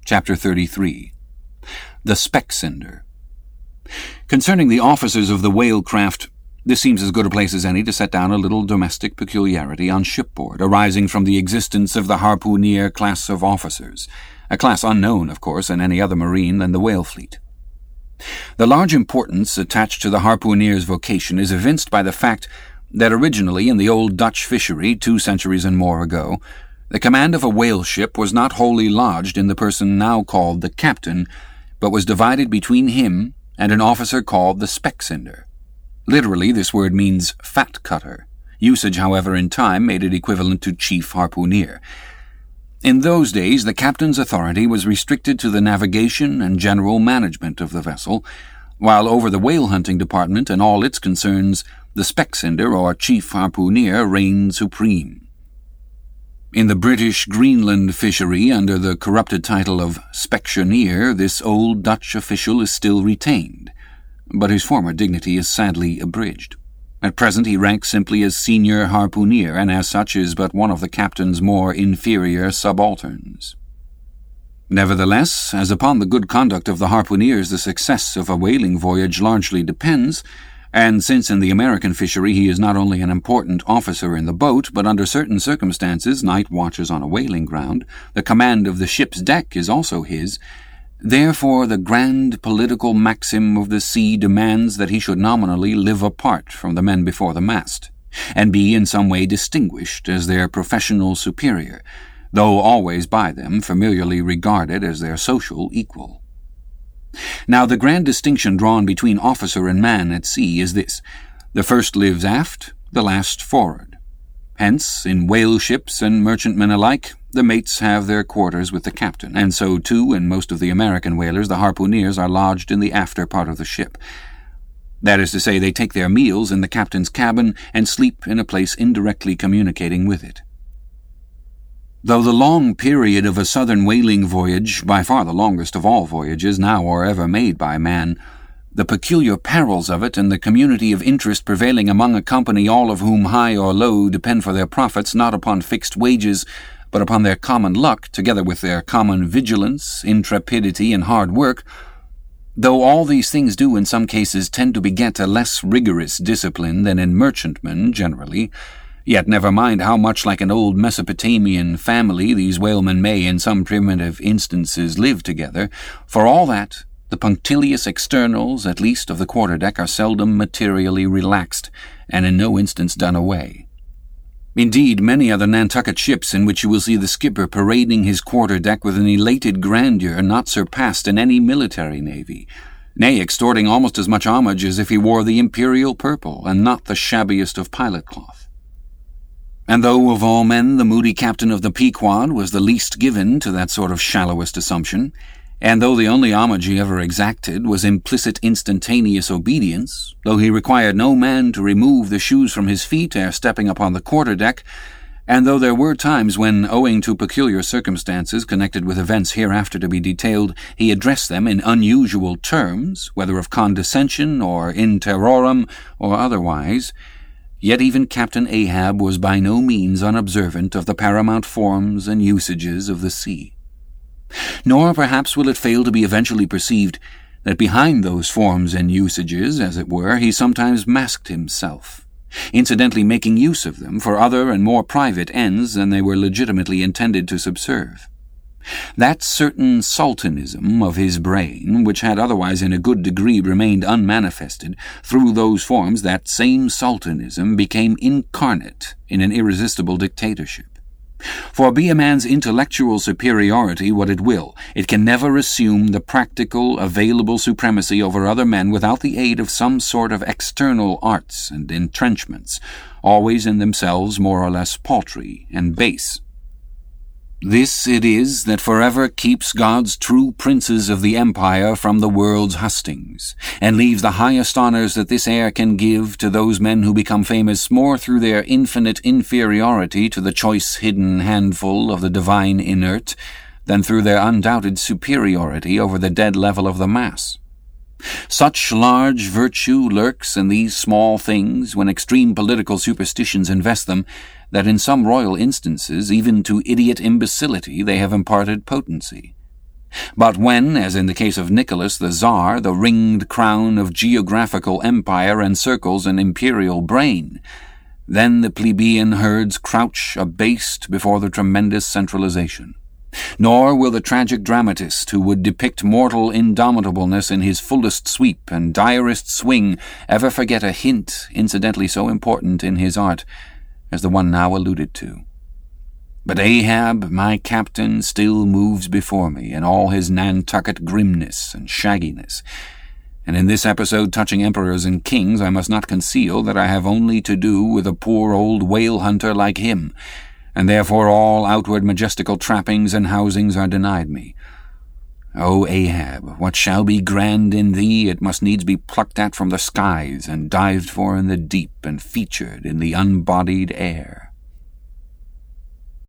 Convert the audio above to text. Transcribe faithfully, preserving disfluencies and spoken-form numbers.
Chapter thirty-three. The Specksender. Concerning the officers of the whale craft, this seems as good a place as any to set down a little domestic peculiarity on shipboard, arising from the existence of the harpooneer class of officers, a class unknown, of course, in any other marine than the whale fleet. The large importance attached to the harpooneer's vocation is evinced by the fact that originally in the old Dutch fishery, two centuries and more ago, the command of a whale ship was not wholly lodged in the person now called the captain, but was divided between him and an officer called the specksender. Literally, this word means fat cutter. Usage, however, in time made it equivalent to chief harpooneer. In those days, the captain's authority was restricted to the navigation and general management of the vessel, while over the whale-hunting department and all its concerns, the specksender or chief harpooneer reigned supreme. In the British Greenland fishery, under the corrupted title of specksioneer, this old Dutch official is still retained, but his former dignity is sadly abridged. At present he ranks simply as senior harpooneer, and as such is but one of the captain's more inferior subalterns. Nevertheless, as upon the good conduct of the harpooneers the success of a whaling voyage largely depends, and since in the American fishery he is not only an important officer in the boat, but under certain circumstances night watches on a whaling ground, the command of the ship's deck is also his. Therefore the grand political maxim of the sea demands that he should nominally live apart from the men before the mast, and be in some way distinguished as their professional superior, though always by them familiarly regarded as their social equal. Now the grand distinction drawn between officer and man at sea is this: the first lives aft, the last forward. Hence, in whale ships and merchantmen alike, the mates have their quarters with the captain, and so too in most of the American whalers the harpooneers are lodged in the after part of the ship. That is to say, they take their meals in the captain's cabin and sleep in a place indirectly communicating with it. Though the long period of a southern whaling voyage, by far the longest of all voyages now or ever made by man, the peculiar perils of it and the community of interest prevailing among a company all of whom high or low depend for their profits not upon fixed wages, but upon their common luck, together with their common vigilance, intrepidity, and hard work, though all these things do in some cases tend to beget a less rigorous discipline than in merchantmen generally, yet never mind how much like an old Mesopotamian family these whalemen may in some primitive instances live together, for all that, the punctilious externals, at least of the quarter-deck, are seldom materially relaxed, and in no instance done away. Indeed, many are the Nantucket ships in which you will see the skipper parading his quarter-deck with an elated grandeur not surpassed in any military navy, nay, extorting almost as much homage as if he wore the imperial purple, and not the shabbiest of pilot-cloth. And though of all men the moody captain of the Pequod was the least given to that sort of shallowest assumption, and though the only homage he ever exacted was implicit instantaneous obedience, though he required no man to remove the shoes from his feet ere stepping upon the quarter-deck, and though there were times when, owing to peculiar circumstances connected with events hereafter to be detailed, he addressed them in unusual terms, whether of condescension or in terrorem or otherwise, yet even Captain Ahab was by no means unobservant of the paramount forms and usages of the sea. Nor perhaps will it fail to be eventually perceived that behind those forms and usages, as it were, he sometimes masked himself, incidentally making use of them for other and more private ends than they were legitimately intended to subserve. That certain sultanism of his brain, which had otherwise in a good degree remained unmanifested, through those forms that same sultanism became incarnate in an irresistible dictatorship. For be a man's intellectual superiority what it will, it can never assume the practical, available supremacy over other men without the aid of some sort of external arts and entrenchments, always in themselves more or less paltry and base. This it is that forever keeps God's true princes of the empire from the world's hustings, and leaves the highest honors that this air can give to those men who become famous more through their infinite inferiority to the choice hidden handful of the divine inert, than through their undoubted superiority over the dead level of the mass. Such large virtue lurks in these small things when extreme political superstitions invest them, that in some royal instances, even to idiot imbecility, they have imparted potency. But when, as in the case of Nicholas the Tsar, the ringed crown of geographical empire encircles an imperial brain, then the plebeian herds crouch abased before the tremendous centralization. Nor will the tragic dramatist who would depict mortal indomitableness in his fullest sweep and direst swing ever forget a hint incidentally so important in his art as the one now alluded to. But Ahab, my captain, still moves before me in all his Nantucket grimness and shagginess, and in this episode touching emperors and kings I must not conceal that I have only to do with a poor old whale-hunter like him, and therefore all outward majestical trappings and housings are denied me. O Ahab, what shall be grand in thee, it must needs be plucked at from the skies, and dived for in the deep, and featured in the unbodied air.